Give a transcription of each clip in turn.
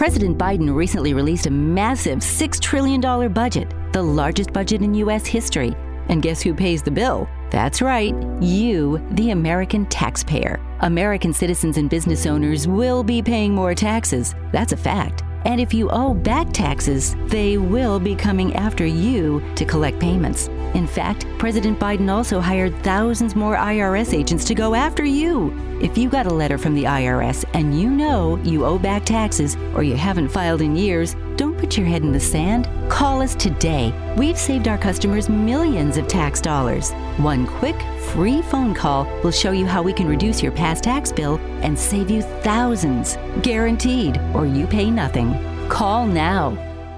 President Biden recently released a massive $6 trillion budget, the largest budget in U.S. history. And guess who pays the bill? That's right, you, the American taxpayer. American citizens and business owners will be paying more taxes. That's a fact. And if you owe back taxes, they will be coming after you to collect payments. In fact, President Biden also hired thousands more IRS agents to go after you. If you got a letter from the IRS and you know you owe back taxes or you haven't filed in years, don't put your head in the sand. Call us today. We've saved our customers millions of tax dollars. One quick, free phone call will show you how we can reduce your past tax bill and save you thousands. Guaranteed, or you pay nothing. Call now.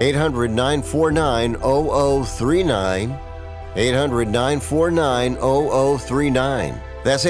800-949-0039. 800-949-0039. That's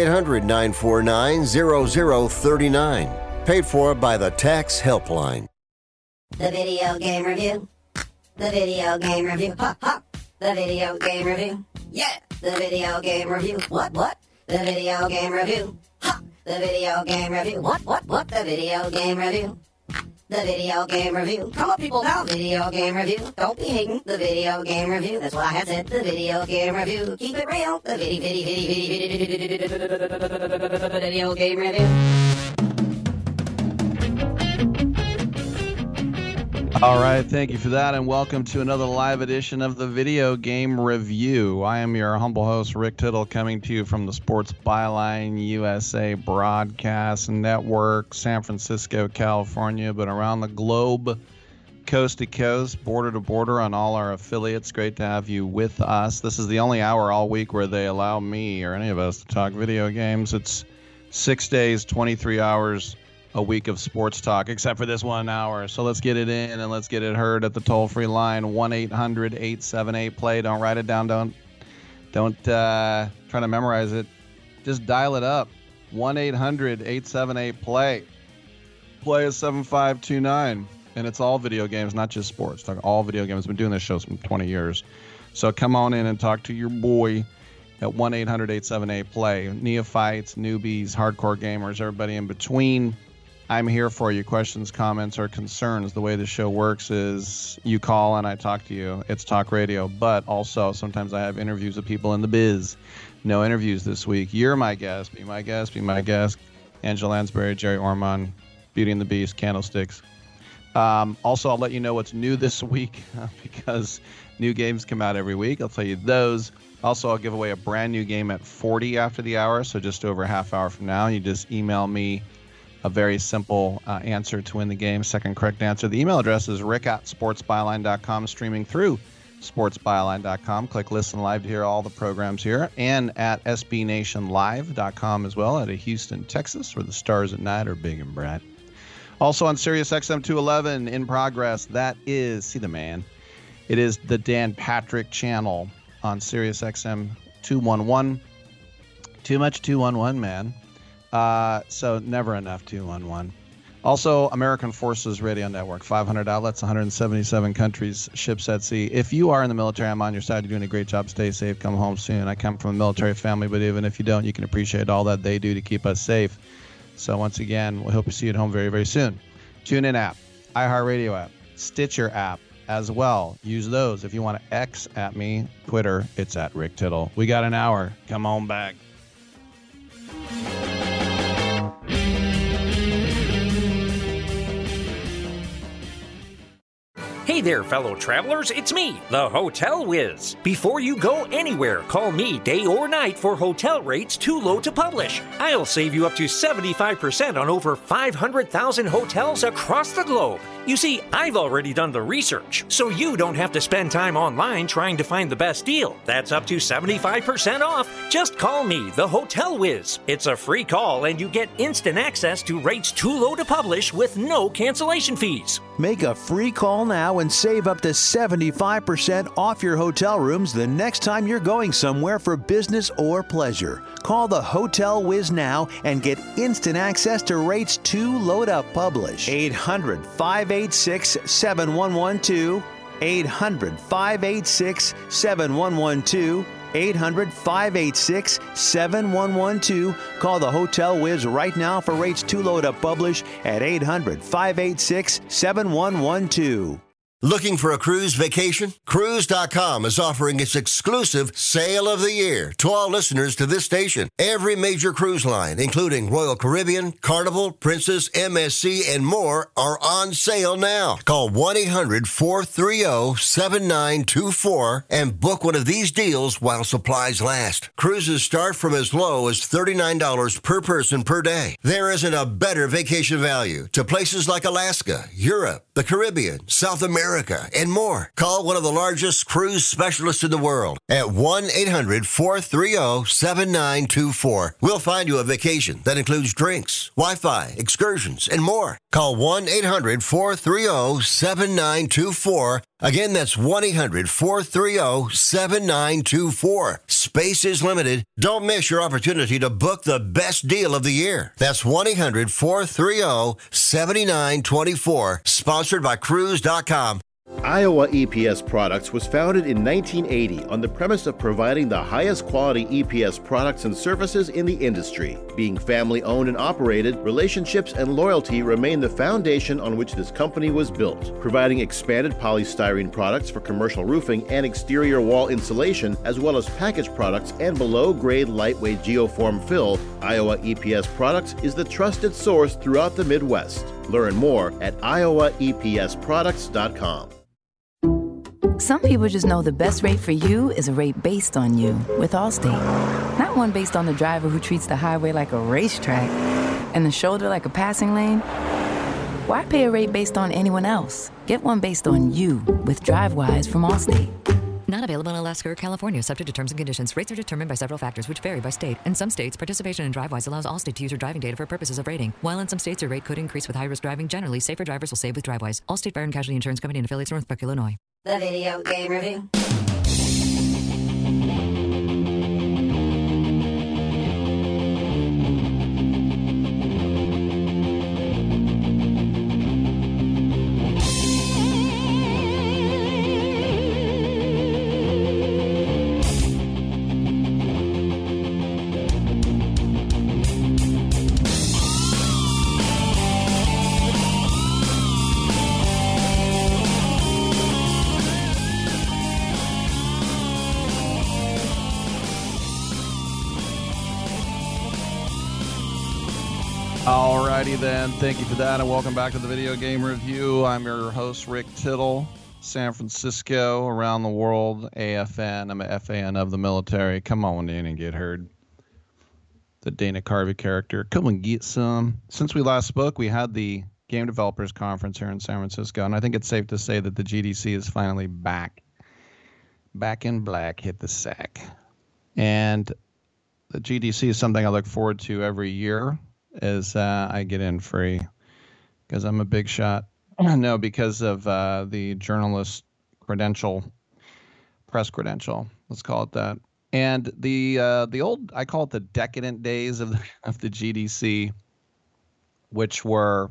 800-949-0039. Paid for by the Tax Helpline. The video game review. The video game review. Ha ha. The video game review. Yeah. The video game review. What? The video game review. Ha. The video game review. What? The video game review. The video game review. Come on, people, now. Video game review. Don't be hating. The video game review. That's what I had said. The video game review. Keep it real. The video game review. All right, thank you for that, and welcome to another live edition of the Video Game Review. I am your humble host, Rick Tittle, coming to you from the Sports Byline USA Broadcast Network, San Francisco, California, but around the globe, coast to coast, border to border on all our affiliates. Great to have you with us. This is the only hour all week where they allow me or any of us to talk video games. It's 6 days, 23 hours a week of sports talk, except for this 1 hour. So let's get it in and let's get it heard at the toll-free line, 1-800-878-PLAY. Don't write it down. Don't try to memorize it. Just dial it up, 1-800-878-PLAY. Play is 7529, and it's all video games, not just sports. Talk all video games. I've been doing this show for 20 years. So come on in and talk to your boy at 1-800-878-PLAY. Neophytes, newbies, hardcore gamers, everybody in between. I'm here for you. Questions, comments, or concerns. The way the show works is you call and I talk to you. It's talk radio, but also sometimes I have interviews with people in the biz. No interviews this week. You're my guest. Be my guest. Be my guest. Angela Lansbury, Jerry Orman, Beauty and the Beast, Candlesticks. Also, I'll let you know what's new this week because new games come out every week. I'll tell you those. Also, I'll give away a brand new game at 40 after the hour, so just over a half hour from now. You just email me a very simple answer to win the game, second correct answer. The email address is rick@sportsbyline.com, streaming through sportsbyline.com. Click listen live to hear all the programs here, and at sbnationlive.com as well, out of Houston, Texas, where the stars at night are big and bright. Also on Sirius XM 211 in progress, that is, see the man, it is the Dan Patrick channel on Sirius XM 211. Too much 211, man. So never enough 211. Also, American Forces Radio Network, 500 outlets, 177 countries, ships at sea. If you are in the military, I'm on your side. You're doing a great job. Stay safe. Come home soon. I come from a military family, but even if you don't, you can appreciate all that they do to keep us safe. So once again, we hope to see you at home very, very soon. TuneIn app, iHeartRadio app, Stitcher app as well. Use those. If you want to X at me, Twitter, it's at Rick Tittle. We got an hour. Come on back. Hey there, fellow travelers, it's me, the Hotel Whiz. Before you go anywhere, call me day or night for hotel rates too low to publish. I'll save you up to 75% on over 500,000 hotels across the globe. You see, I've already done the research, so you don't have to spend time online trying to find the best deal. That's up to 75% off. Just call me, the Hotel Whiz. It's a free call, and you get instant access to rates too low to publish with no cancellation fees. Make a free call now and save up to 75% off your hotel rooms the next time you're going somewhere for business or pleasure. Call the Hotel Whiz now and get instant access to rates too low to publish. 800-586-7112. 800-586-7112. 800-586-7112. Call the Hotel Wiz right now for rates too low to publish at 800-586-7112. Looking for a cruise vacation? Cruise.com is offering its exclusive Sale of the Year to all listeners to this station. Every major cruise line, including Royal Caribbean, Carnival, Princess, MSC, and more, are on sale now. Call 1-800-430-7924 and book one of these deals while supplies last. Cruises start from as low as $39 per person per day. There isn't a better vacation value to places like Alaska, Europe, the Caribbean, South America, and more. Call one of the largest cruise specialists in the world at 1-800-430-7924. We'll find you a vacation that includes drinks, Wi-Fi, excursions, and more. Call 1-800-430-7924. Again, that's 1-800-430-7924. Space is limited. Don't miss your opportunity to book the best deal of the year. That's 1-800-430-7924. Sponsored by Cruise.com. Iowa EPS Products was founded in 1980 on the premise of providing the highest quality EPS products and services in the industry. Being family owned and operated, relationships and loyalty remain the foundation on which this company was built. Providing expanded polystyrene products for commercial roofing and exterior wall insulation, as well as packaged products and below-grade lightweight geoform fill, Iowa EPS Products is the trusted source throughout the Midwest. Learn more at iowaepsproducts.com. Some people just know the best rate for you is a rate based on you with Allstate. Not one based on the driver who treats the highway like a racetrack and the shoulder like a passing lane. Why pay a rate based on anyone else? Get one based on you with DriveWise from Allstate. Not available in Alaska or California, subject to terms and conditions. Rates are determined by several factors, which vary by state. In some states, participation in DriveWise allows Allstate to use your driving data for purposes of rating. While in some states, your rate could increase with high-risk driving. Generally, safer drivers will save with DriveWise. Allstate Fire and Casualty Insurance Company and affiliates, Northbrook, Illinois. The Video Game Review. Alrighty then, thank you for that, and welcome back to the Video Game Review. I'm your host, Rick Tittle. San Francisco, around the world, AFN. I'm a FAN of the military. Come on in and get heard. The Dana Carvey character. Come and get some. Since we last spoke, we had the Game Developers Conference here in San Francisco, and I think it's safe to say that the GDC is finally back. Back in black, hit the sack. And the GDC is something I look forward to every year. Is I get in free because I'm a big shot. No, because of the journalist credential, press credential. Let's call it that. And the old, I call it the decadent days of the GDC, which were,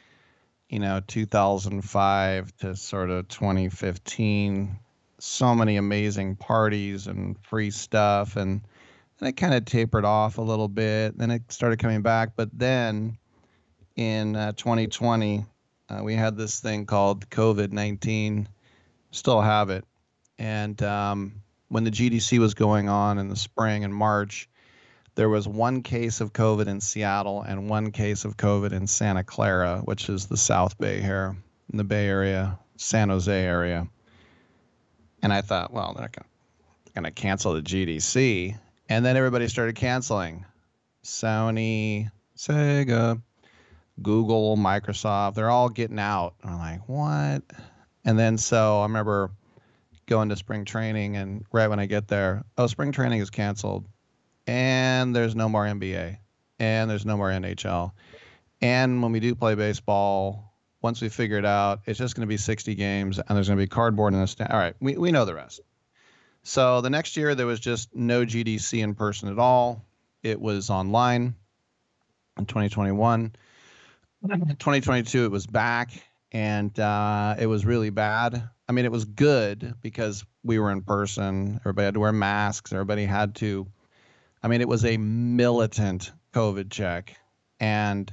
2005 to sort of 2015. So many amazing parties and free stuff, and it kind of tapered off a little bit. Then it started coming back. But then in 2020, we had this thing called COVID-19. Still have it. And when the GDC was going on in the spring and March, there was one case of COVID in Seattle and one case of COVID in Santa Clara, which is the South Bay here, in the Bay Area, San Jose area. And I thought, well, they're going to cancel the GDC. And then everybody started canceling. Sony, Sega, Google, Microsoft, they're all getting out. And I'm like, what? And then so I remember going to spring training, and right when I get there, spring training is canceled. And there's no more NBA. And there's no more NHL. And when we do play baseball, once we figure it out, it's just going to be 60 games, and there's going to be cardboard in the stand. All right, we know the rest. So the next year, there was just no GDC in person at all. It was online in 2021. 2022, it was back. and it was really bad. I mean, it was good because we were in person. Everybody had to wear masks. Everybody had to. I mean, it was a militant COVID check. And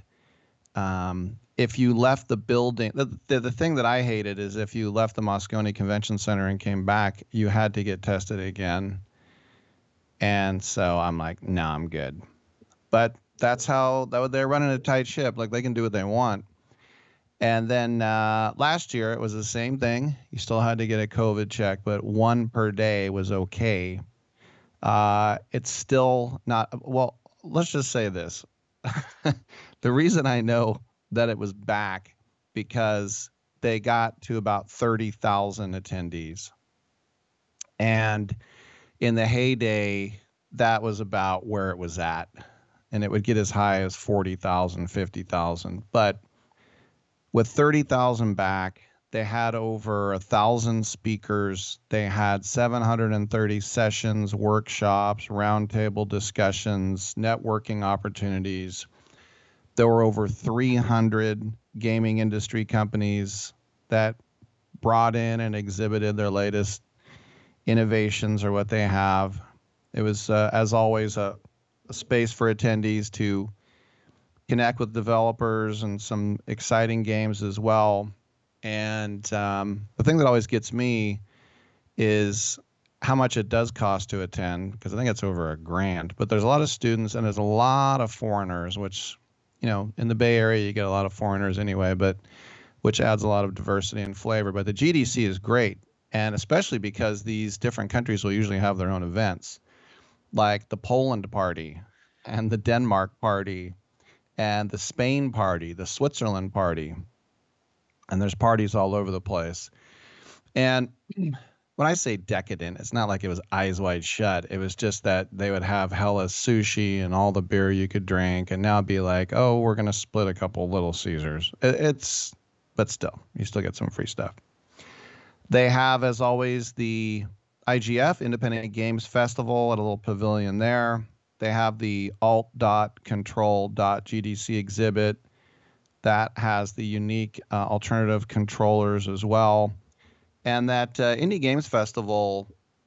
if you left the building, the thing that I hated is if you left the Moscone Convention Center and came back, you had to get tested again. And so I'm like, no, I'm good. But that's how they're running a tight ship. Like, they can do what they want. And then last year, it was the same thing. You still had to get a COVID check, but 1 per day was okay. It's still not, well, let's just say this. The reason I know that it was back because they got to about 30,000 attendees. And in the heyday, that was about where it was at. And it would get as high as 40,000, 50,000. But with 30,000 back, they had over 1,000 speakers. They had 730 sessions, workshops, roundtable discussions, networking opportunities. There were over 300 gaming industry companies that brought in and exhibited their latest innovations or what they have. It was, as always, a space for attendees to connect with developers and some exciting games as well. And the thing that always gets me is how much it does cost to attend, because I think it's over $1,000. But there's a lot of students and there's a lot of foreigners, which, you know, in the Bay Area you get a lot of foreigners anyway, but which adds a lot of diversity and flavor. But the GDC is great, and especially because these different countries will usually have their own events, like the Poland party and the Denmark party and the Spain party, the Switzerland party. And there's parties all over the place. And when I say decadent, it's not like it was eyes wide shut. It was just that they would have Hellas sushi and all the beer you could drink. And now it'd be like, oh, we're going to split a couple Little Caesars. But still, you still get some free stuff. They have, as always, the IGF, Independent Games Festival, at a little pavilion there. They have the alt.control.gdc exhibit that has the unique alternative controllers as well. And that Indie Games Festival,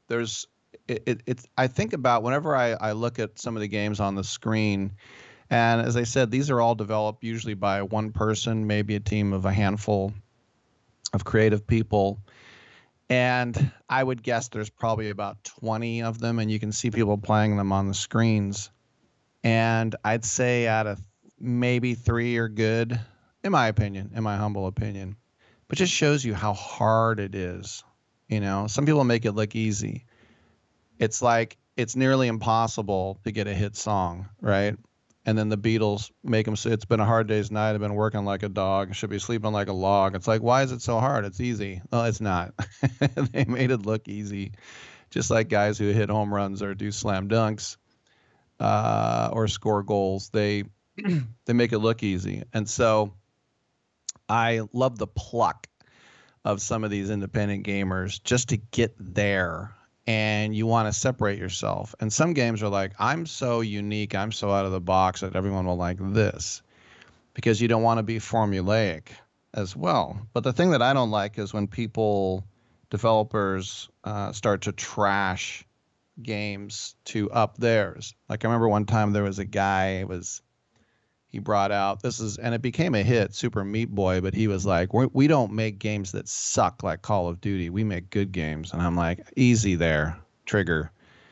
I think about whenever I look at some of the games on the screen, and as I said, these are all developed usually by one person, maybe a team of a handful of creative people. And I would guess there's probably about 20 of them, and you can see people playing them on the screens. And I'd say out of maybe 3 are good, in my opinion, in my humble opinion. But just shows you how hard it is. You know, some people make it look easy. It's like it's nearly impossible to get a hit song, right? And then the Beatles make them say, it's been a hard day's night. I've been working like a dog. Should be sleeping like a log. It's like, why is it so hard? It's easy. Well, it's not. They made it look easy. Just like guys who hit home runs or do slam dunks or score goals. They make it look easy. And so I love the pluck of some of these independent gamers just to get there. And you want to separate yourself. And some games are like, I'm so unique, I'm so out of the box that everyone will like this, because you don't want to be formulaic as well. But the thing that I don't like is when developers start to trash games to up theirs. Like I remember one time there was a guy, he brought out, and it became a hit, Super Meat Boy, but he was like, we don't make games that suck like Call of Duty. We make good games. And I'm like, easy there, Trigger.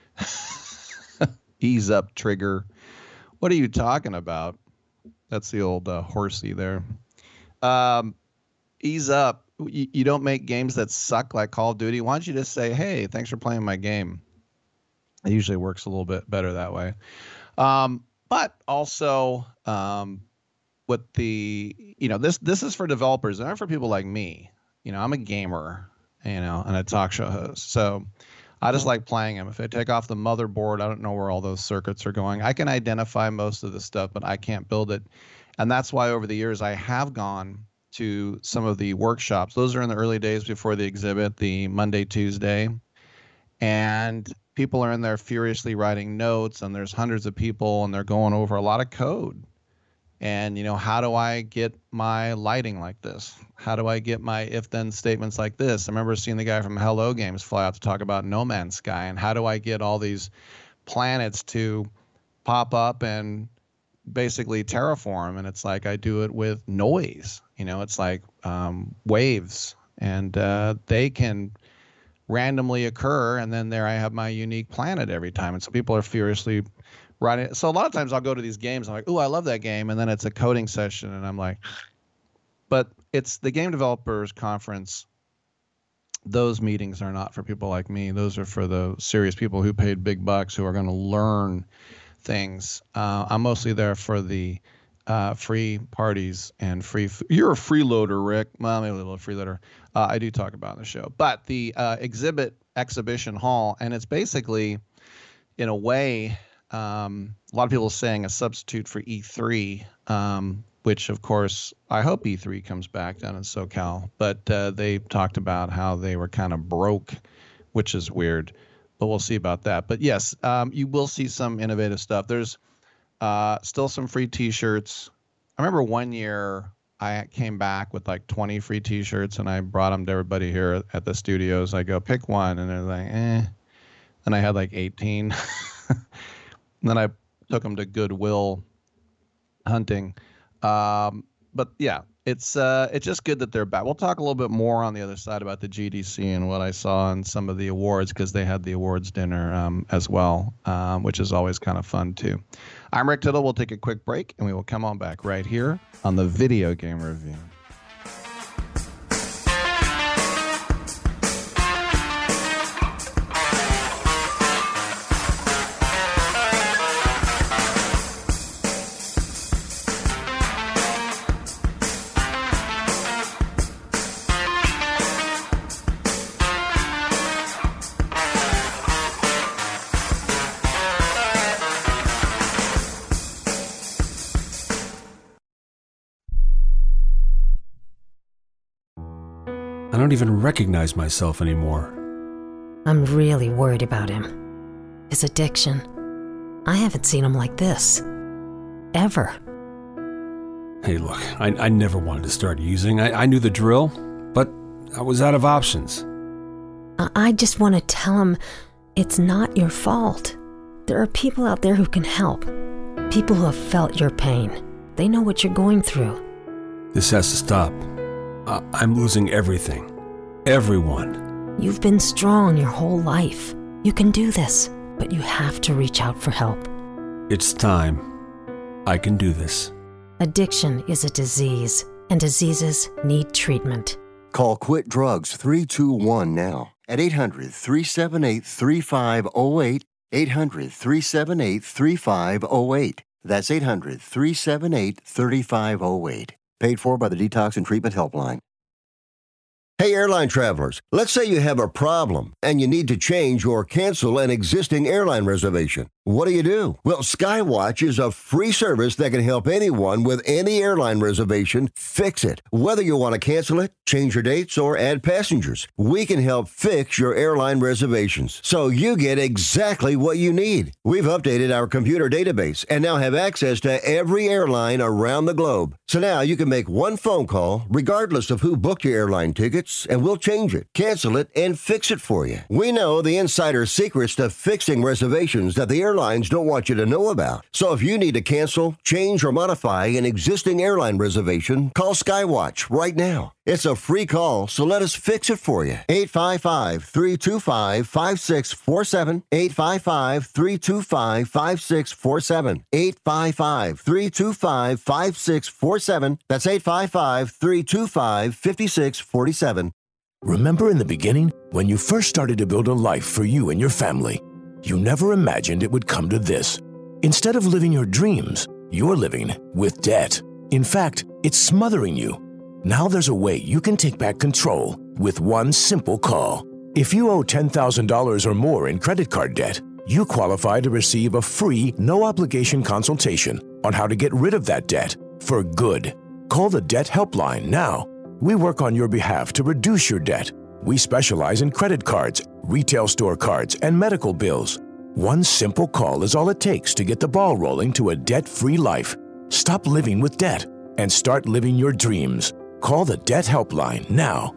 Ease up, Trigger. What are you talking about? That's the old horsey there. Ease up. You don't make games that suck like Call of Duty. Why don't you just say, hey, thanks for playing my game? It usually works a little bit better that way. But also, with this is for developers and not for people like me. You know, I'm a gamer, and a talk show host. So I just like playing them. If I take off the motherboard, I don't know where all those circuits are going. I can identify most of the stuff, but I can't build it. And that's why over the years I have gone to some of the workshops. Those are in the early days before the exhibit, the Monday, Tuesday. And people are in there furiously writing notes, and there's hundreds of people, and they're going over a lot of code. And, how do I get my lighting like this? How do I get my if-then statements like this? I remember seeing the guy from Hello Games fly out to talk about No Man's Sky. And how do I get all these planets to pop up and basically terraform? And it's like I do it with noise. It's like waves. And they can randomly occur. And then there I have my unique planet every time. And so people are furiously writing. So a lot of times I'll go to these games. I'm like, ooh, I love that game. And then it's a coding session. And I'm like, but it's the Game Developers Conference. Those meetings are not for people like me. Those are for the serious people who paid big bucks, who are going to learn things. I'm mostly there for the free parties and free. You're a freeloader, Rick. Well, maybe a little freeloader. I do talk about it in the show. But the exhibition hall, and it's basically, in a way, a lot of people are saying a substitute for E3, which, of course, I hope E3 comes back down in SoCal. But they talked about how they were kind of broke, which is weird. But we'll see about that. But yes, you will see some innovative stuff. There's still some free T-shirts. I remember one year I came back with like 20 free T-shirts, and I brought them to everybody here at the studios. I go, pick one, and they're like, eh. And I had like 18. And then I took them to Goodwill hunting. But yeah, it's just good that they're back. We'll talk a little bit more on the other side about the GDC and what I saw in some of the awards, because they had the awards dinner as well, which is always kind of fun too. I'm Rick Tittle. We'll take a quick break, and we will come on back right here on the Video Game Review. I don't even recognize myself anymore. I'm really worried about him. His addiction. I haven't seen him like this. Ever. Hey, look, I never wanted to start using. I knew the drill, but I was out of options. I just want to tell him it's not your fault. There are people out there who can help. People who have felt your pain. They know what you're going through. This has to stop. I'm losing everything. Everyone. You've been strong your whole life. You can do this, but you have to reach out for help. It's time. I can do this. Addiction is a disease, and diseases need treatment. Call Quit Drugs 321 now at 800-378-3508, 800-378-3508. That's 800-378-3508. Paid for by the Detox and Treatment Helpline. Hey, airline travelers, let's say you have a problem and you need to change or cancel an existing airline reservation. What do? Well, Skywatch is a free service that can help anyone with any airline reservation fix it. Whether you want to cancel it, change your dates, or add passengers, we can help fix your airline reservations so you get exactly what you need. We've updated our computer database and now have access to every airline around the globe. So now you can make one phone call regardless of who booked your airline tickets, and we'll change it, cancel it, and fix it for you. We know the insider secrets to fixing reservations that the airlines don't want you to know about. So if you need to cancel, change, or modify an existing airline reservation, call Skywatch right now. It's a free call, so let us fix it for you. 855-325-5647. 855-325-5647. 855-325-5647. That's 855-325-5647. Remember in the beginning, when you first started to build a life for you and your family, you never imagined it would come to this. Instead of living your dreams, you're living with debt. In fact, it's smothering you. Now there's a way you can take back control with one simple call. If you owe $10,000 or more in credit card debt, you qualify to receive a free, no-obligation consultation on how to get rid of that debt for good. Call the Debt Helpline now. We work on your behalf to reduce your debt. We specialize in credit cards, retail store cards, and medical bills. One simple call is all it takes to get the ball rolling to a debt-free life. Stop living with debt and start living your dreams. Call the Debt Helpline now.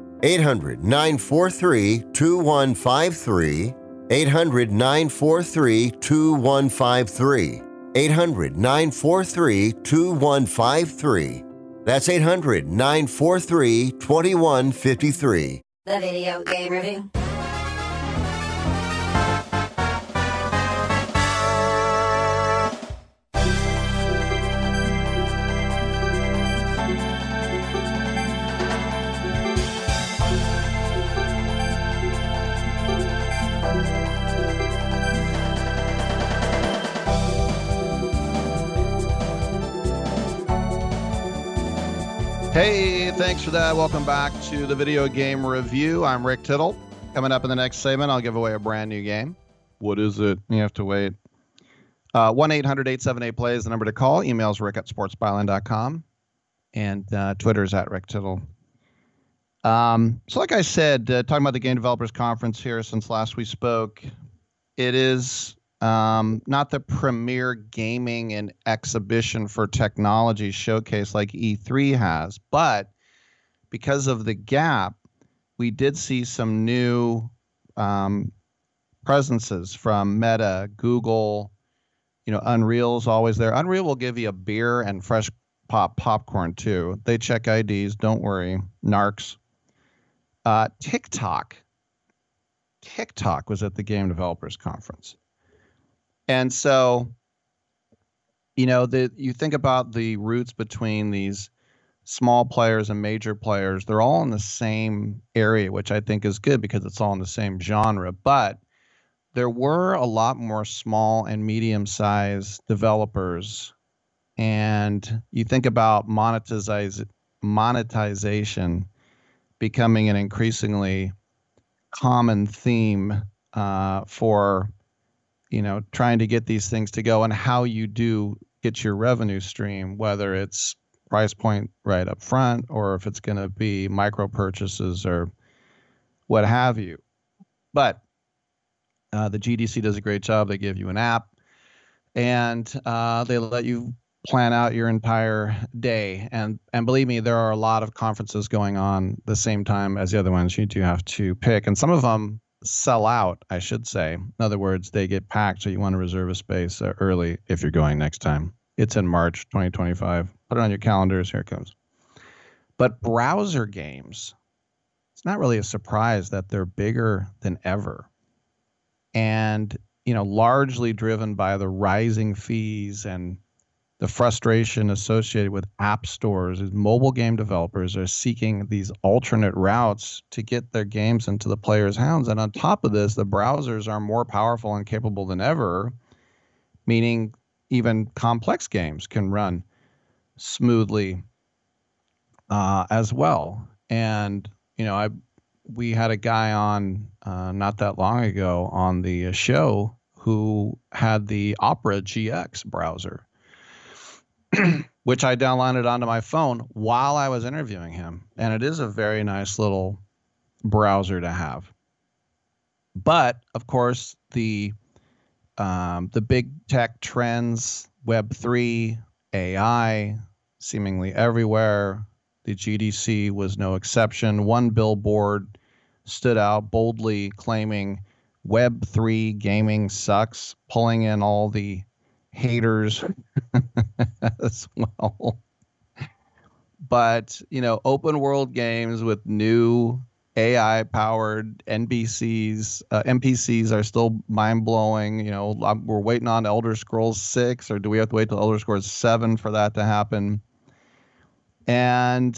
800-943-2153. 800-943-2153. 800-943-2153. That's 800-943-2153. The Video Game Review. Hey, thanks for that. Welcome back to the Video Game Review. I'm Rick Tittle. Coming up in the next segment, I'll give away a brand new game. What is it? You have to wait. 1-800-878-PLAY is the number to call. Email's rick@sportsbyline.com. And Twitter's @RickTittle. So like I said, talking about the Game Developers Conference here since last we spoke, it is not the premier gaming and exhibition for technology showcase like E3 has, but because of the gap, we did see some new presences from Meta, Google. Unreal's always there. Unreal will give you a beer and fresh popcorn too. They check IDs, don't worry. Narcs. TikTok was at the Game Developers Conference. And so, you think about the roots between these small players and major players. They're all in the same area, which I think is good because it's all in the same genre. But there were a lot more small and medium-sized developers. And you think about monetization becoming an increasingly common theme for trying to get these things to go, and how you do get your revenue stream, whether it's price point right up front or if it's going to be micro purchases or what have you. But the GDC does a great job. They give you an app, and they let you plan out your entire day. And believe me, there are a lot of conferences going on the same time as the other ones. You do have to pick, and some of them sell out, I should say. In other words, they get packed, so you want to reserve a space early if you're going next time. It's in March 2025. Put it on your calendars. Here it comes. But browser games, it's not really a surprise that they're bigger than ever. And, largely driven by the rising fees and the frustration associated with app stores. Is mobile game developers are seeking these alternate routes to get their games into the players' hands. And on top of this, the browsers are more powerful and capable than ever, meaning even complex games can run smoothly as well. And, we had a guy on not that long ago on the show who had the Opera GX browser, which I downloaded onto my phone while I was interviewing him. And it is a very nice little browser to have. But, of course, the big tech trends, Web3, AI, seemingly everywhere. The GDC was no exception. One billboard stood out boldly claiming Web3 gaming sucks, pulling in all the haters as well. But, open world games with new AI powered NPCs are still mind blowing. We're waiting on Elder Scrolls 6, or do we have to wait till Elder Scrolls 7 for that to happen? And,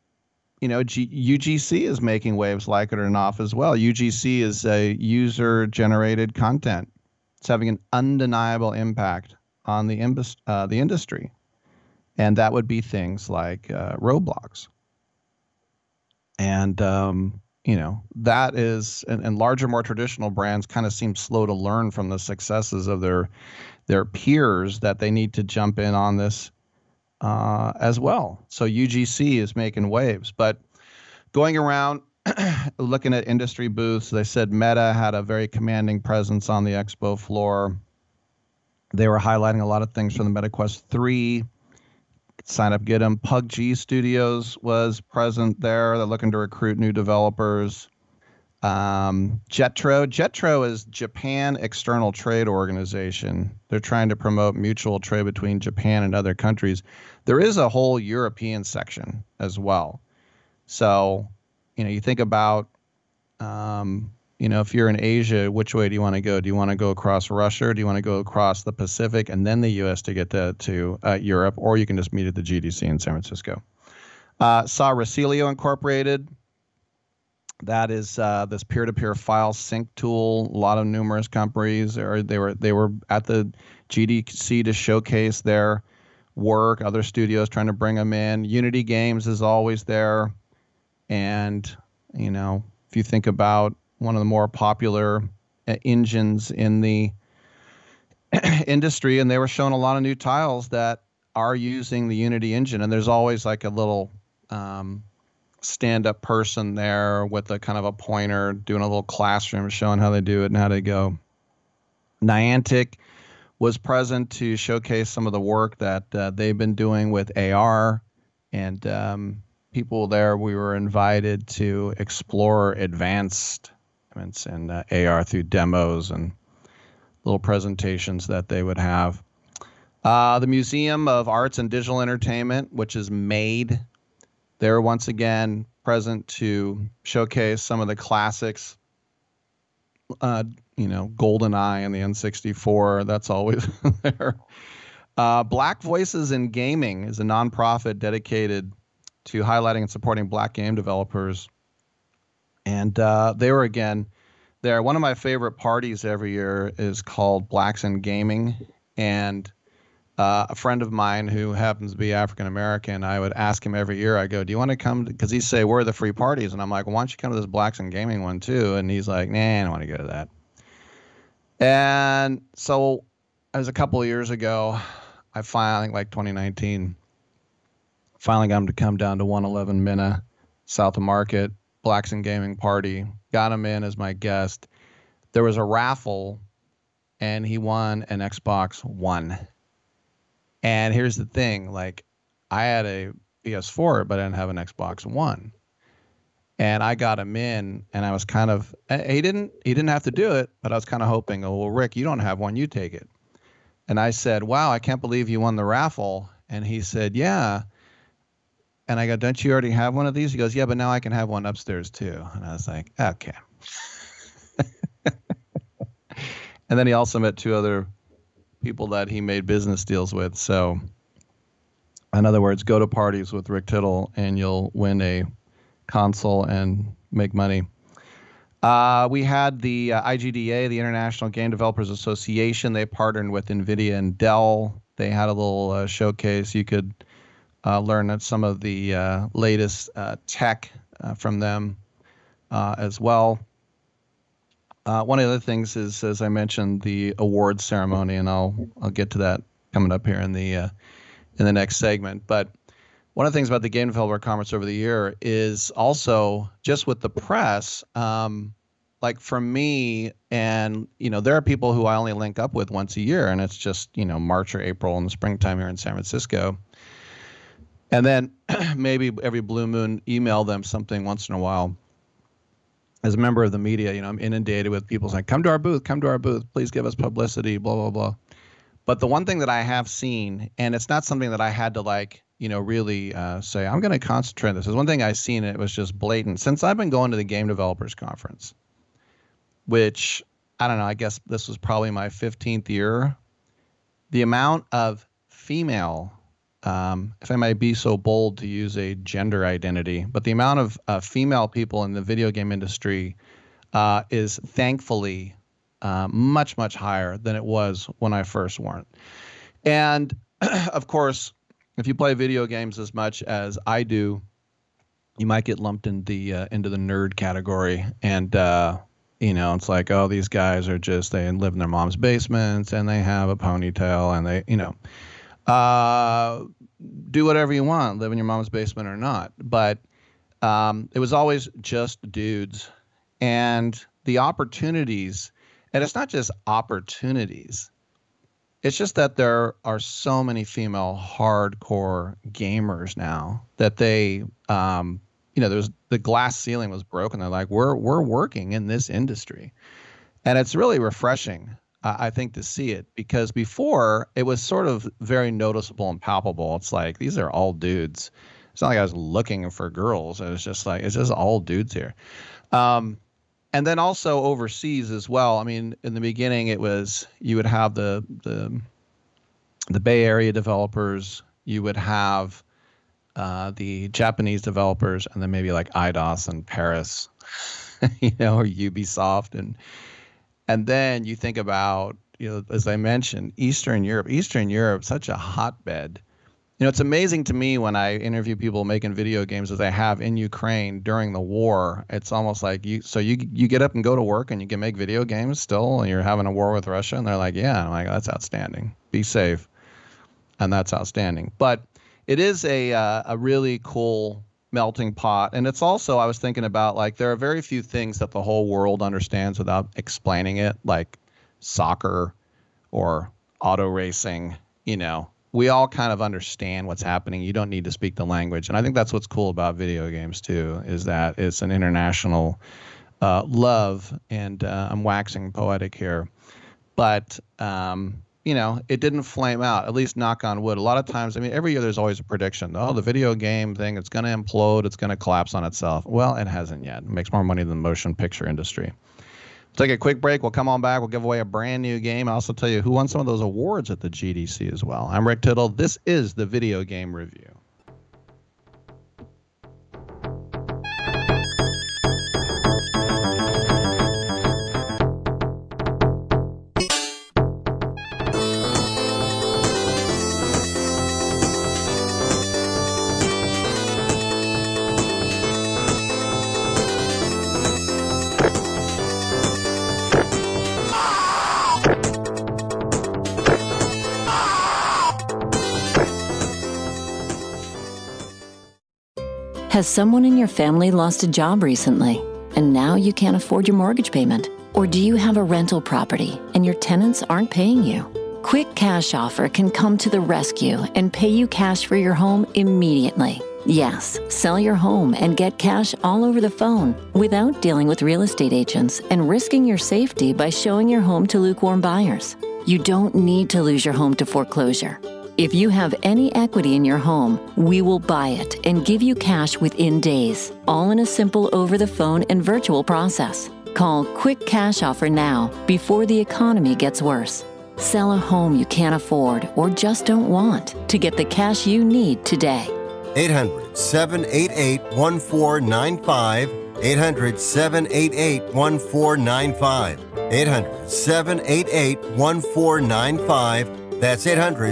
UGC is making waves, like it or not, as well. UGC is a user generated content. It's having an undeniable impact on the industry. And that would be things like Roblox. And, that is, and larger, more traditional brands kind of seem slow to learn from the successes of their peers, that they need to jump in on this as well. So UGC is making waves. But going around, looking at industry booths, they said Meta had a very commanding presence on the expo floor. They were highlighting a lot of things from the MetaQuest 3 Sign up, get them. PUBG Studios was present there. They're looking to recruit new developers. Jetro is Japan External Trade Organization. They're trying to promote mutual trade between Japan and other countries. There is a whole European section as well. So, you think about, if you're in Asia, which way do you want to go? Do you want to go across Russia, or do you want to go across the Pacific and then the U.S. to get to Europe? Or you can just meet at the GDC in San Francisco. Saw Resilio Incorporated. That is this peer-to-peer file sync tool. A lot of numerous companies, they were at the GDC to showcase their work. Other studios trying to bring them in. Unity Games is always there, and if you think about one of the more popular engines in the industry, and they were showing a lot of new tiles that are using the Unity engine, and there's always like a little stand-up person there with a kind of a pointer doing a little classroom showing how they do it and how they go. Niantic was present to showcase some of the work that they've been doing with AR, and people there, we were invited to explore advancements in AR through demos and little presentations that they would have. The Museum of Arts and Digital Entertainment, which is MADE, they're once again present to showcase some of the classics. GoldenEye and the N64, that's always there. Black Voices in Gaming is a nonprofit dedicated to highlighting and supporting Black game developers. And they were again there. One of my favorite parties every year is called Blacks in Gaming. And a friend of mine who happens to be African American, I would ask him every year, I go, do you want to come? Because he'd say, where are the free parties? And I'm like, well, why don't you come to this Blacks in Gaming one too? And he's like, nah, I don't want to go to that. And so it was a couple of years ago, I finally, like 2019, finally got him to come down to 111 Minna, South of Market, Blacks in Gaming party, got him in as my guest. There was a raffle, and he won an Xbox One. And here's the thing, like, I had a PS4, but I didn't have an Xbox One. And I got him in, and I was kind of, he didn't have to do it, but I was kind of hoping, oh, well, Rick, you don't have one, you take it. And I said, wow, I can't believe you won the raffle. And he said, yeah. And I go, don't you already have one of these? He goes, yeah, but now I can have one upstairs too. And I was like, okay. And then he also met two other people that he made business deals with. So in other words, go to parties with Rick Tittle and you'll win a console and make money. We had the IGDA, the International Game Developers Association. They partnered with NVIDIA and Dell. They had a little showcase. You could learn some of the latest tech from them as well. One of the other things is, as I mentioned, the awards ceremony, and I'll get to that coming up here in the next segment. But one of the things about the Game Developer Conference over the year is also just with the press, like for me, and there are people who I only link up with once a year, and it's just March or April in the springtime here in San Francisco. And then maybe every blue moon email them something once in a while. As a member of the media, I'm inundated with people saying, come to our booth, please give us publicity, blah, blah, blah. But the one thing that I have seen, and it's not something that I had to really say, I'm going to concentrate on this. There's one thing I've seen, and it was just blatant. Since I've been going to the Game Developers Conference, which, I don't know, I guess this was probably my 15th year, the amount of female, if I might be so bold to use a gender identity, but the amount of female people in the video game industry is thankfully much, much higher than it was when I first went. And of course, if you play video games as much as I do, you might get lumped into the nerd category. And, it's like, oh, these guys are they live in their mom's basements and they have a ponytail and they, do whatever you want, live in your mom's basement or not. But it was always just dudes. And the opportunities, and it's not just opportunities, It's just that there are so many female hardcore gamers now that they, there's the glass ceiling was broken. They're like, we're working in this industry. And it's really refreshing, I think, to see it, because before it was sort of very noticeable and palpable. It's like, these are all dudes. It's not like I was looking for girls. It was just like, it's just all dudes here. And then also overseas as well. I mean, in the beginning, it was, you would have the Bay Area developers, you would have the Japanese developers, and then maybe like Eidos and Paris, or Ubisoft, and then you think about, as I mentioned, Eastern Europe, such a hotbed. It's amazing to me when I interview people making video games as they have in Ukraine during the war. It's almost like you get up and go to work and you can make video games still, and you're having a war with Russia, and they're like, yeah, I'm like, that's outstanding. Be safe. And that's outstanding. But it is a really cool melting pot. And it's also, I was thinking about, like, there are very few things that the whole world understands without explaining it, like soccer or auto racing. We all kind of understand what's happening. You don't need to speak the language. And I think that's what's cool about video games too, is that it's an international love. And I'm waxing poetic here, but it didn't flame out, at least knock on wood. A lot of times, I mean, every year there's always a prediction. Oh, the video game thing, it's going to implode. It's going to collapse on itself. Well, it hasn't yet. It makes more money than the motion picture industry. We'll take a quick break. We'll come on back. We'll give away a brand new game. I'll also tell you who won some of those awards at the GDC as well. I'm Rick Tittle. This is the Video Game Review. Has someone in your family lost a job recently, and now you can't afford your mortgage payment? Or do you have a rental property and your tenants aren't paying you? Quick Cash Offer can come to the rescue and pay you cash for your home immediately. Yes, sell your home and get cash all over the phone without dealing with real estate agents and risking your safety by showing your home to lukewarm buyers. You don't need to lose your home to foreclosure. If you have any equity in your home, we will buy it and give you cash within days, all in a simple over-the-phone and virtual process. Call Quick Cash Offer now before the economy gets worse. Sell a home you can't afford or just don't want to get the cash you need today. 800-788-1495. 800-788-1495. 800-788-1495. That's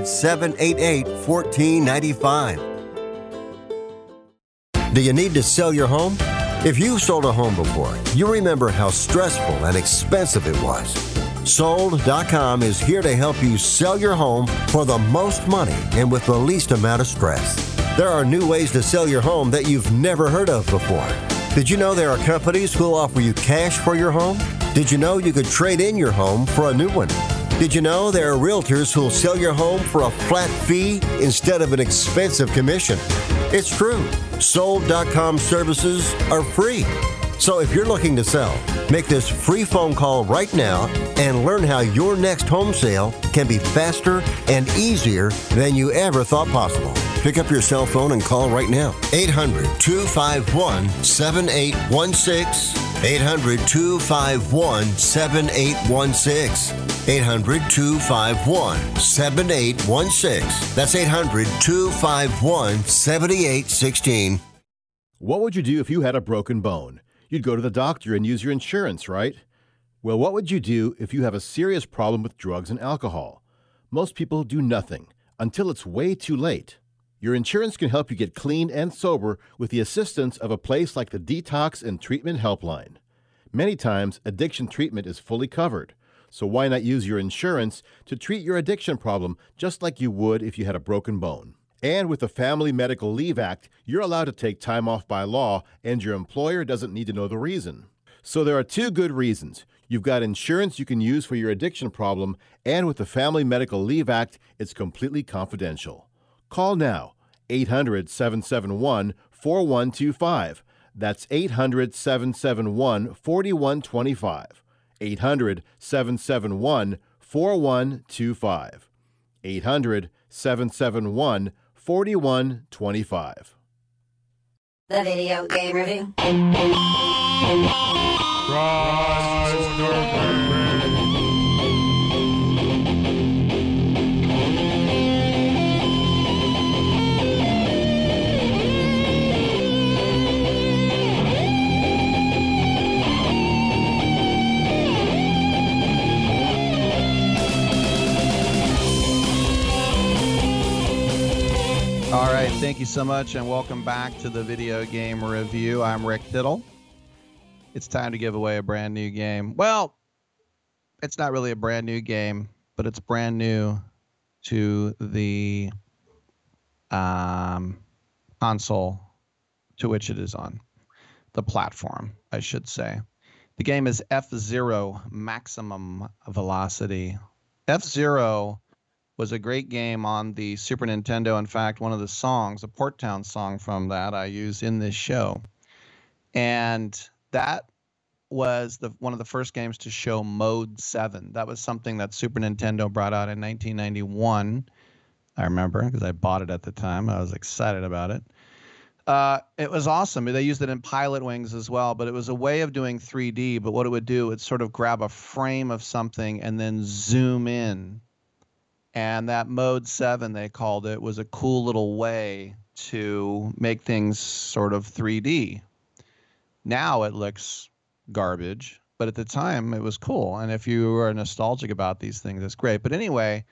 800-788-1495. Do you need to sell your home? If you've sold a home before, you remember how stressful and expensive it was. Sold.com is here to help you sell your home for the most money and with the least amount of stress. There are new ways to sell your home that you've never heard of before. Did you know there are companies who'll offer you cash for your home? Did you know you could trade in your home for a new one? Did you know there are realtors who'll sell your home for a flat fee instead of an expensive commission? It's true. Sold.com services are free. So if you're looking to sell, make this free phone call right now and learn how your next home sale can be faster and easier than you ever thought possible. Pick up your cell phone and call right now. 800-251-7816. 800-251-7816. 800-251-7816. That's 800-251-7816. What would you do if you had a broken bone? You'd go to the doctor and use your insurance, right? Well, what would you do if you have a serious problem with drugs and alcohol? Most people do nothing until it's way too late. Your insurance can help you get clean and sober with the assistance of a place like the Detox and Treatment Helpline. Many times, addiction treatment is fully covered, so why not use your insurance to treat your addiction problem just like you would if you had a broken bone? And with the Family Medical Leave Act, you're allowed to take time off by law, and your employer doesn't need to know the reason. So there are two good reasons. You've got insurance you can use for your addiction problem, and with the Family Medical Leave Act, it's completely confidential. Call now, 800-771-4125. That's 800-771-4125. 800-771-4125. 800-771-4125. The Video Game Review. All right, thank you so much, and welcome back to the Video Game Review. I'm Rick Tittle. It's time to give away a brand new game. Well, it's not really a brand new game, but it's brand new to the console to which it is on. The platform, I should say. The game is F-Zero Maximum Velocity. F-Zero was a great game on the Super Nintendo. In fact, one of the songs, a Port Town song from that, I use in this show. And that was one of the first games to show Mode 7. That was something that Super Nintendo brought out in 1991. I remember because I bought it at the time. I was excited about it. It was awesome. They used it in Pilot Wings as well, but it was a way of doing 3D. But what it would do, it's sort of grab a frame of something and then zoom in. And that Mode 7, they called it, was a cool little way to make things sort of 3D. Now it looks garbage, but at the time it was cool. And if you are nostalgic about these things, it's great. But anyway,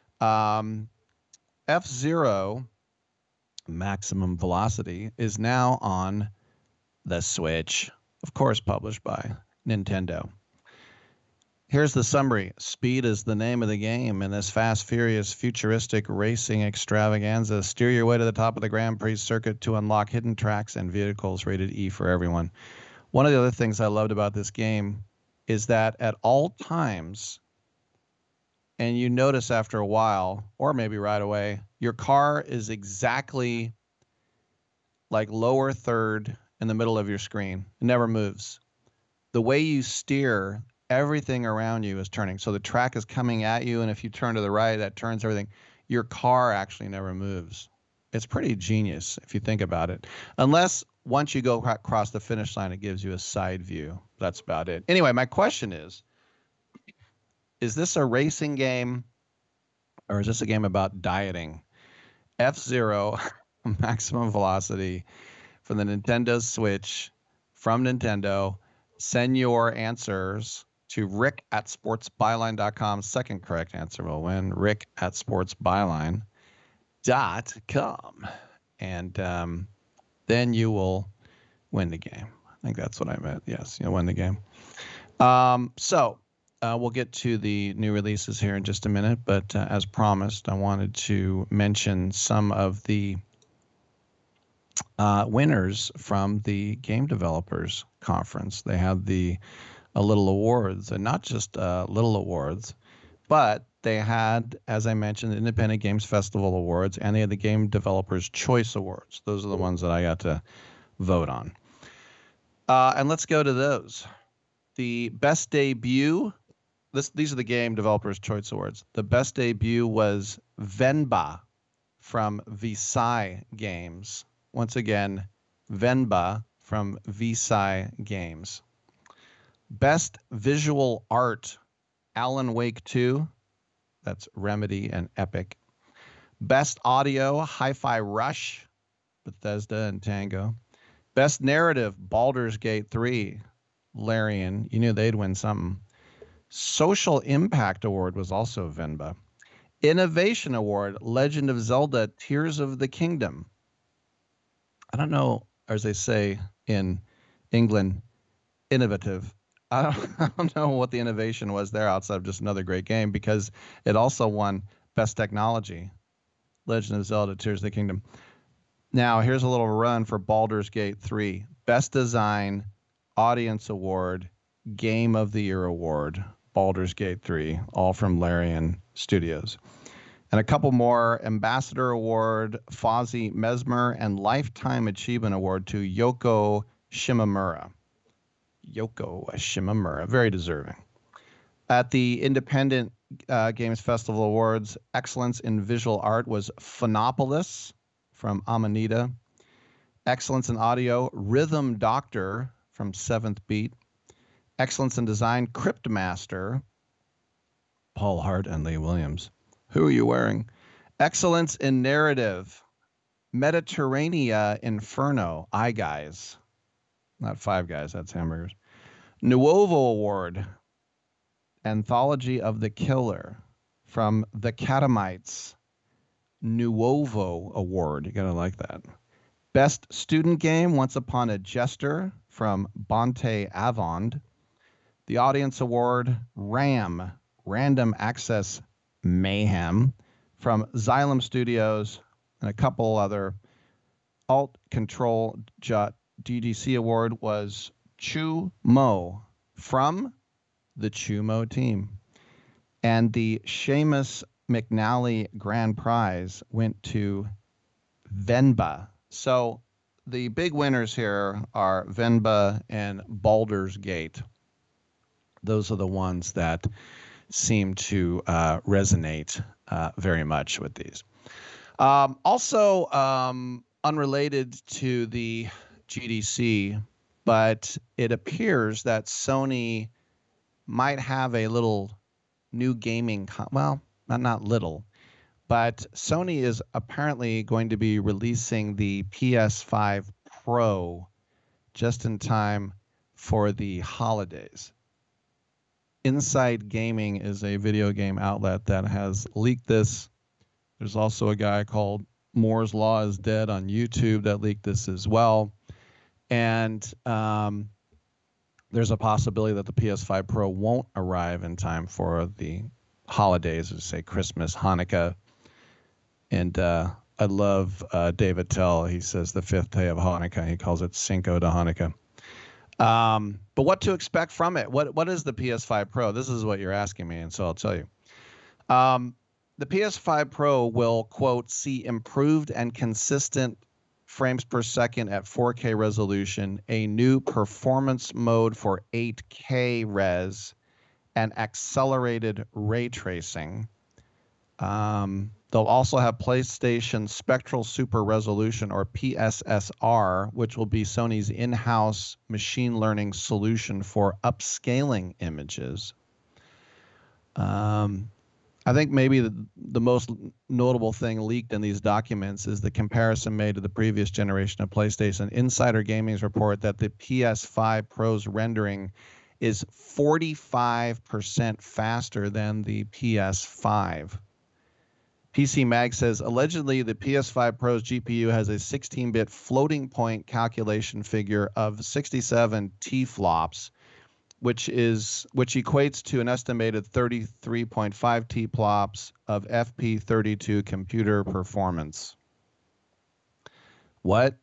F-Zero Maximum Velocity is now on the Switch, of course, published by Nintendo. Here's the summary. Speed is the name of the game in this fast, furious, futuristic racing extravaganza. Steer your way to the top of the Grand Prix circuit to unlock hidden tracks and vehicles rated E for everyone. One of the other things I loved about this game is that at all times, and you notice after a while, or maybe right away, your car is exactly like lower third in the middle of your screen. It never moves. The way you steer, everything around you is turning. So the track is coming at you, and if you turn to the right, that turns everything. Your car actually never moves. It's pretty genius if you think about it. Unless once you go across the finish line, it gives you a side view. That's about it. Anyway, my question is this a racing game or is this a game about dieting? F-Zero Maximum Velocity from the Nintendo Switch from Nintendo. Send your answers to rick@sportsbyline.com. Second correct answer will win. rick@sportsbyline.com. And then you will win the game. I think that's what I meant. Yes, you'll win the game. So we'll get to the new releases here in just a minute. But as promised, I wanted to mention some of the winners from the Game Developers Conference. They had a little awards, and not just little awards, but they had, as I mentioned, the Independent Games Festival Awards, and they had the Game Developers Choice Awards. Those are the ones that I got to vote on. And let's go to those. The best debut, these are the Game Developers Choice Awards. The best debut was Venba from Visai Games. Once again, Venba from Visai Games. Best visual art, Alan Wake 2. That's Remedy and Epic. Best audio, Hi-Fi Rush, Bethesda and Tango. Best narrative, Baldur's Gate 3, Larian. You knew they'd win something. Social Impact Award was also Venba. Innovation Award, Legend of Zelda, Tears of the Kingdom. I don't know, as they say in England, innovative. I don't know what the innovation was there outside of just another great game, because it also won Best Technology, Legend of Zelda, Tears of the Kingdom. Now, here's a little run for Baldur's Gate 3. Best Design, Audience Award, Game of the Year award, Baldur's Gate 3, all from Larian Studios. And a couple more, Ambassador Award, Fozzie Mesmer, and Lifetime Achievement Award to Yoko Shimomura. Yoko Shimomura, very deserving. At the Independent Games Festival Awards, Excellence in Visual Art was Phonopolis from Amanita. Excellence in Audio, Rhythm Doctor from 7th Beat. Excellence in Design, Cryptmaster, Paul Hart and Lee Williams. Who are you wearing? Excellence in Narrative, Mediterranea Inferno, iGuys. Not Five Guys, that's hamburgers. Nuovo Award, Anthology of the Killer from The Catamites. Nuovo Award, you gotta like that. Best Student Game, Once Upon a Jester from Bonte Avond. The Audience Award, RAM, Random Access Mayhem from Xylem Studios, and a couple other. Alt Control DDC Award was Chu Mo from the Chu Mo team. And the Seamus McNally Grand Prize went to Venba. So the big winners here are Venba and Baldur's Gate. Those are the ones that seem to resonate very much with these. Also, unrelated to the GDC, but it appears that Sony might have a little new gaming, well, not little, but Sony is apparently going to be releasing the PS5 Pro just in time for the holidays. Inside Gaming is a video game outlet that has leaked this. There's also a guy called Moore's Law is Dead on YouTube that leaked this as well. And there's a possibility that the PS5 Pro won't arrive in time for the holidays, say Christmas, Hanukkah. And I love David Tell. He says the fifth day of Hanukkah. He calls it Cinco de Hanukkah. But what to expect from it? What is the PS5 Pro? This is what you're asking me, and so I'll tell you. The PS5 Pro will, quote, see improved and consistent frames per second at 4K resolution, a new performance mode for 8K res, and accelerated ray tracing. They'll also have PlayStation Spectral Super Resolution, or PSSR, which will be Sony's in-house machine learning solution for upscaling images. I think maybe the most notable thing leaked in these documents is the comparison made to the previous generation of PlayStation. Insider Gaming's report that the PS5 Pro's rendering is 45% faster than the PS5. PC Mag says, allegedly, the PS5 Pro's GPU has a 16-bit floating point calculation figure of 67 T-flops, which equates to an estimated 33.5 T-flops of FP32 computer performance. What?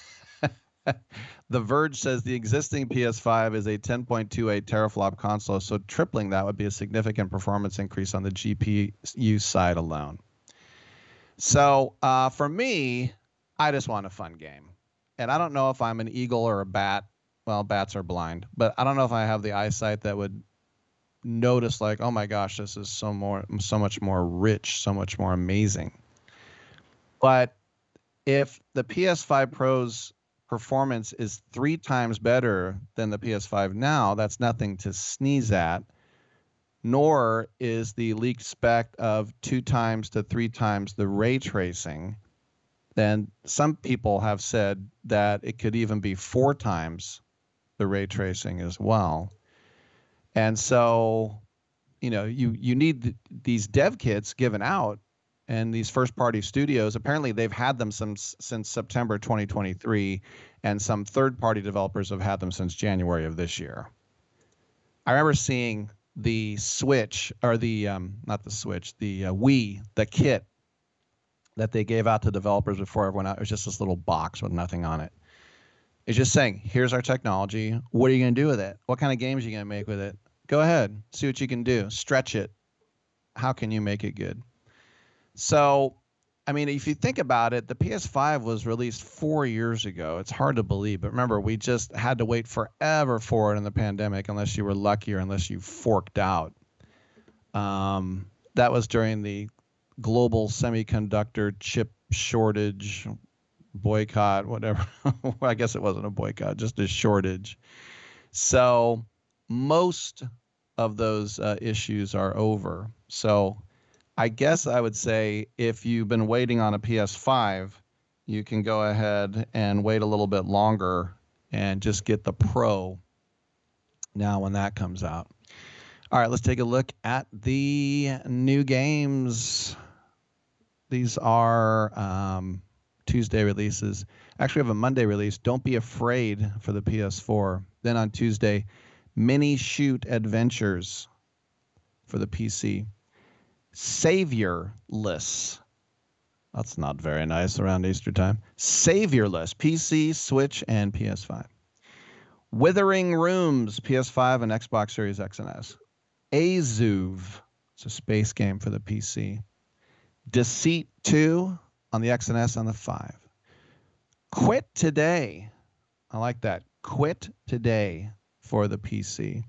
The Verge says the existing PS5 is a 10.28 teraflop console, so tripling that would be a significant performance increase on the GPU side alone. So for me, I just want a fun game. And I don't know if I'm an eagle or a bat. Well, bats are blind. But I don't know if I have the eyesight that would notice, like, oh my gosh, this is so much more rich, so much more amazing. But if the PS5 Pro's performance is 3 times better than the PS5 now, that's nothing to sneeze at. Nor is the leaked spec of 2 times to 3 times the ray tracing. Then some people have said that it could even be 4 times the ray tracing as well. And so, you need these dev kits given out, and these first-party studios, apparently they've had them since September 2023, and some third-party developers have had them since January of this year. I remember seeing the Switch, or the not the Switch, the Wii, the kit that they gave out to developers before everyone out. It was just this little box with nothing on it. It's just saying, here's our technology. What are you going to do with it? What kind of games are you going to make with it? Go ahead. See what you can do. Stretch it. How can you make it good? So, I mean, if you think about it, the PS5 was released 4 years ago. It's hard to believe. But remember, we just had to wait forever for it in the pandemic, unless you were lucky or unless you forked out. That was during the global semiconductor chip shortage, boycott, whatever. I guess it wasn't a boycott, just a shortage. So most of those issues are over. So I guess I would say if you've been waiting on a PS5, you can go ahead and wait a little bit longer and just get the Pro now when that comes out. All right, let's take a look at the new games. These are Tuesday releases. Actually, we have a Monday release, Don't Be Afraid for the PS4. Then on Tuesday, Mini Shoot Adventures for the PC. Saviorless. That's not very nice around Easter time. Saviorless, PC, Switch, and PS5. Withering Rooms, PS5 and Xbox Series X and S. Azuv, it's a space game for the PC. Deceit 2 on the X and S on the 5. Quit Today. I like that. Quit Today for the PC.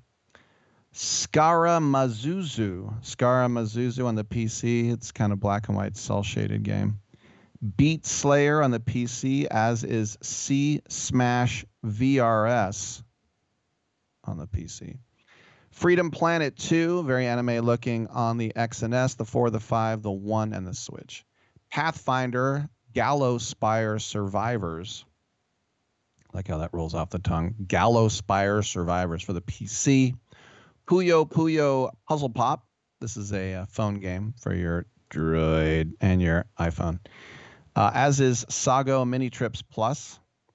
Scaramazuzu on the PC. It's kind of black and white cel-shaded game. Beat Slayer on the PC, as is Sea Smash VRS on the PC. Freedom Planet 2, very anime looking on the X and S, the 4, the 5, the 1, and the Switch. Pathfinder, Gallowspire Survivors. I like how that rolls off the tongue. Gallowspire Survivors for the PC. Puyo Puyo Puzzle Pop. This is a phone game for your Droid and your iPhone. As is Sago Mini Trips Plus.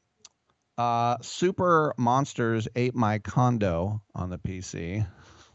Super Monsters Ate My Condo on the PC.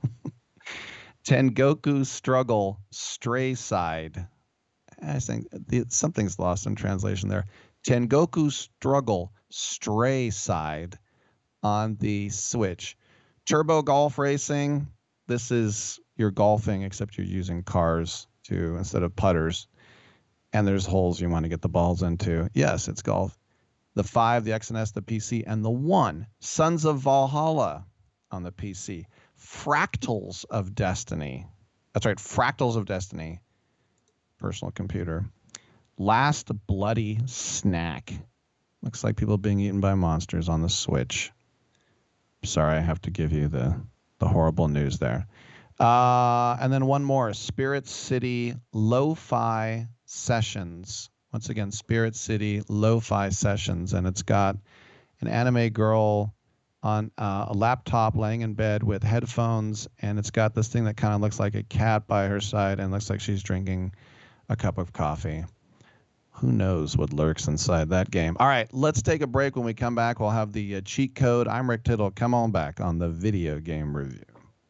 Tengoku Struggle Stray Side. I think something's lost in translation there. Tengoku Struggle Stray Side on the Switch. Turbo Golf Racing. This is your golfing, except you're using cars instead of putters. And there's holes you want to get the balls into. Yes, it's golf. The 5, the X and S, the PC, and the 1, Sons of Valhalla on the PC. Fractals of Destiny. That's right, Fractals of Destiny. Personal computer. Last Bloody Snack. Looks like people being eaten by monsters on the Switch. Sorry, I have to give you the horrible news there. And then one more, Spirit City Lo-Fi Sessions. Once again, Spirit City Lo-Fi Sessions, and it's got an anime girl on a laptop laying in bed with headphones, and it's got this thing that kind of looks like a cat by her side and looks like she's drinking a cup of coffee. Who knows what lurks inside that game? All right, let's take a break. When we come back, we'll have the cheat code. I'm Rick Tittle. Come on back on the Video Game Review.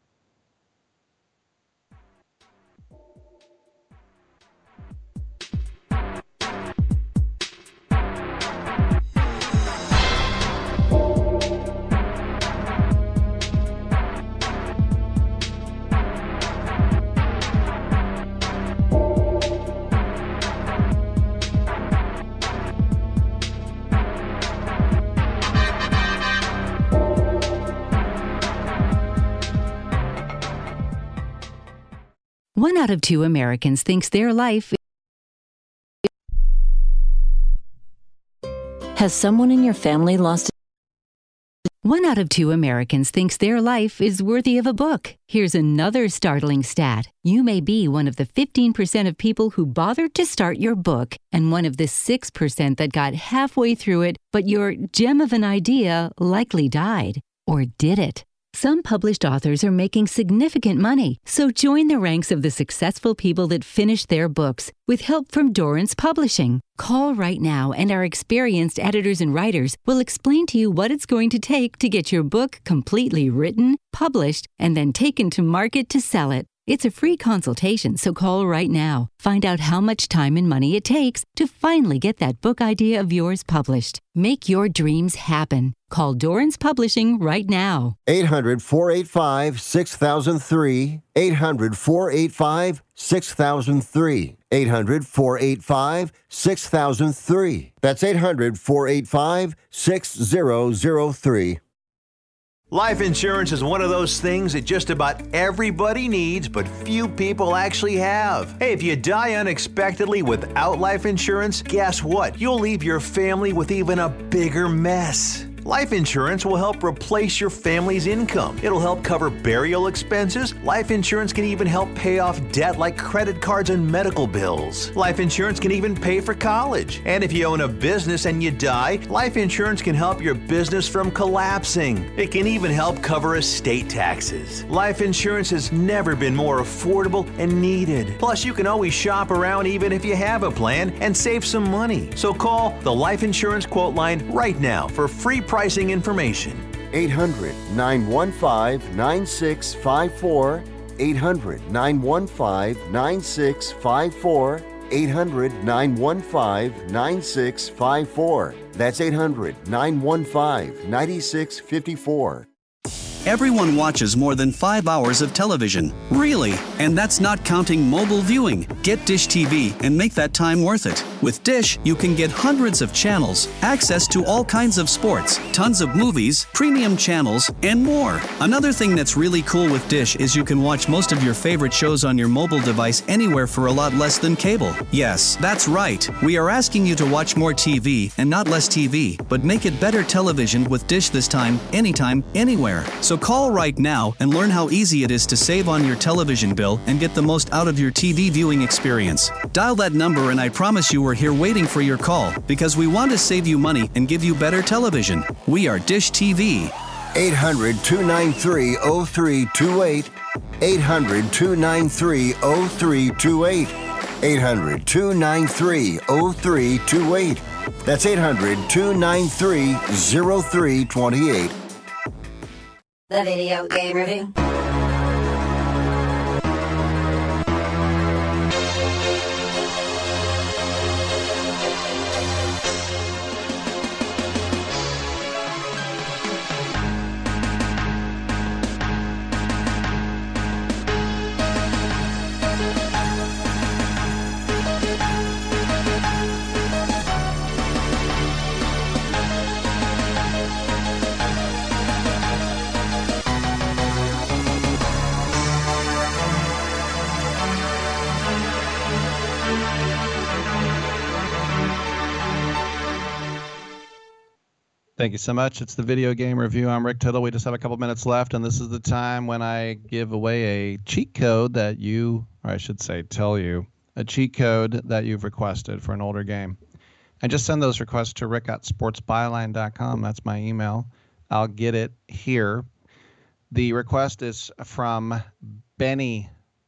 One out of 2 Americans thinks their life. Has someone in your family lost? 1 out of 2 Americans thinks their life is worthy of a book. Here's another startling stat. You may be one of the 15% of people who bothered to start your book, and one of the 6% that got halfway through it, but your gem of an idea likely died. Or did it? Some published authors are making significant money, so join the ranks of the successful people that finish their books with help from Dorrance Publishing. Call right now, and our experienced editors and writers will explain to you what it's going to take to get your book completely written, published, and then taken to market to sell it. It's a free consultation, so call right now. Find out how much time and money it takes to finally get that book idea of yours published. Make your dreams happen. Call Dorrance Publishing right now. 800-485-6003. 800-485-6003. 800-485-6003. That's 800-485-6003. Life insurance is one of those things that just about everybody needs, but few people actually have. Hey, if you die unexpectedly without life insurance, guess what? You'll leave your family with even a bigger mess. Life insurance will help replace your family's income. It'll help cover burial expenses. Life insurance can even help pay off debt like credit cards and medical bills. Life insurance can even pay for college. And if you own a business and you die, life insurance can help your business from collapsing. It can even help cover estate taxes. Life insurance has never been more affordable and needed. Plus, you can always shop around even if you have a plan and save some money. So call the Life Insurance Quote Line right now for free pricing information. 800-915-9654. 800-915-9654. 800-915-9654. That's 800-915-9654. Everyone watches more than 5 hours of television. Really? And that's not counting mobile viewing. Get Dish TV and make that time worth it. With Dish, you can get hundreds of channels, access to all kinds of sports, tons of movies, premium channels, and more. Another thing that's really cool with Dish is you can watch most of your favorite shows on your mobile device anywhere for a lot less than cable. Yes, that's right. We are asking you to watch more TV and not less TV, but make it better television with Dish this time, anytime, anywhere. So call right now and learn how easy it is to save on your television bill and get the most out of your TV viewing experience. Dial that number and I promise you we're here waiting for your call because we want to save you money and give you better television. We are Dish TV. 800-293-0328. 800-293-0328. 800-293-0328. That's 800-293-0328. The Video Game Review. Thank you so much. It's the Video Game Review. I'm Rick Tittle. We just have a couple minutes left, and this is the time when I give away a cheat code that you, or I should say tell you, a cheat code that you've requested for an older game. And just send those requests to rick@sportsbyline.com. That's my email. I'll get it here. The request is from Benny.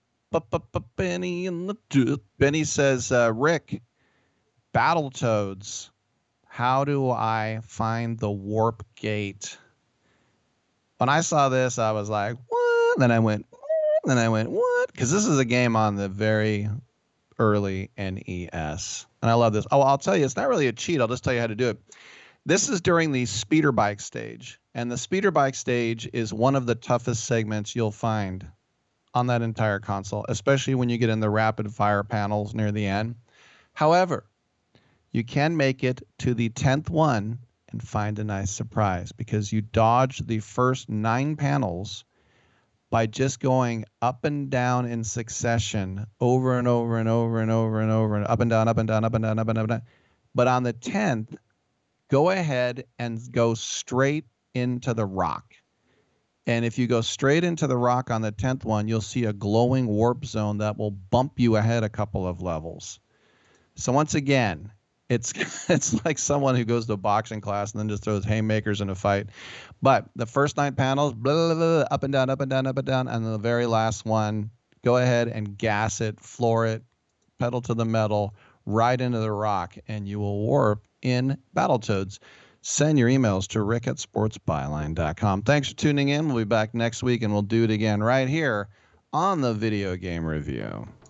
Benny in the Benny says, Rick, Battletoads. How do I find the warp gate? When I saw this, I was like, what? Then I went, what? Because this is a game on the very early NES. And I love this. Oh, I'll tell you, it's not really a cheat. I'll just tell you how to do it. This is during the speeder bike stage. And the speeder bike stage is one of the toughest segments you'll find on that entire console, especially when you get in the rapid fire panels near the end. However, you can make it to the 10th one and find a nice surprise because you dodge the first 9 panels by just going up and down in succession over and over and over and over and over and up and down, up and down, up and down, up and down, up and down. But on the 10th, go ahead and go straight into the rock. And if you go straight into the rock on the 10th one, you'll see a glowing warp zone that will bump you ahead a couple of levels. So once again, it's like someone who goes to a boxing class and then just throws haymakers in a fight. But the first 9 panels, blah, blah, blah, up and down, up and down, up and down. And the very last one, go ahead and gas it, floor it, pedal to the metal, right into the rock, and you will warp in Battletoads. Send your emails to rick@sportsbyline.com. Thanks for tuning in. We'll be back next week, and we'll do it again right here on the video game review.